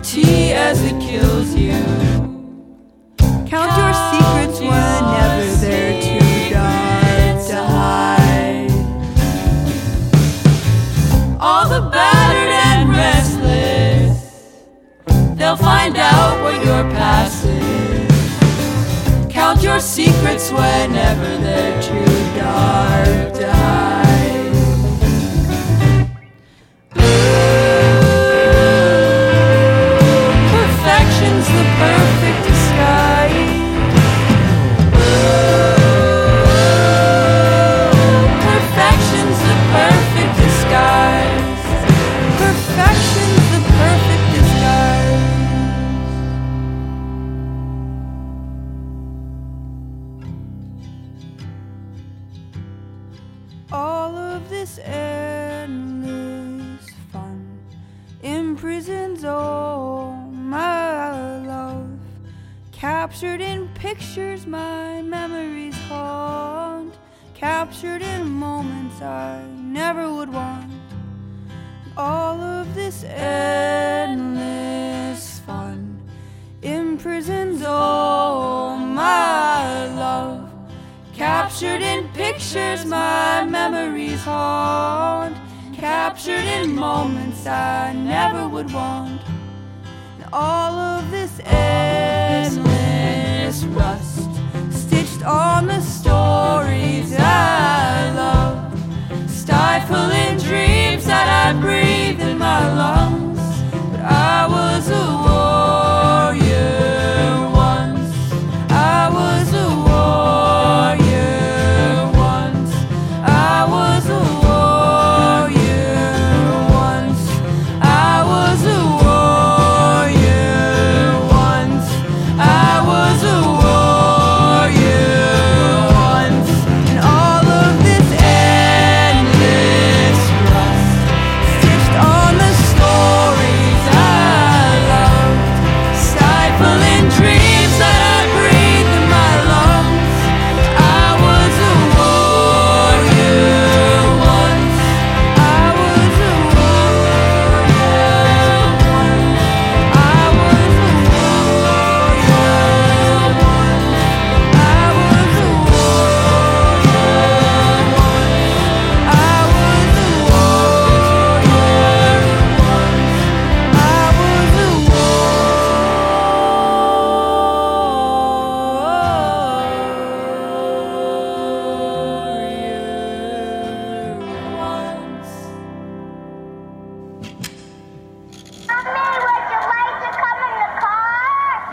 tea as it kills you. Count your secrets whenever they're too dark to hide. All the battered and restless, they'll find out what your past is. Count your secrets whenever they're too dark to hide. Perfection's the perfect disguise. Perfection's the perfect disguise. Perfection's the perfect disguise. All of this endless fun imprisons all my love. Captured in pictures my memories haunt. Captured in moments I never would want. All of this endless fun imprisons all my love. Captured in pictures my memories haunt. Captured in moments I never would want. And all of this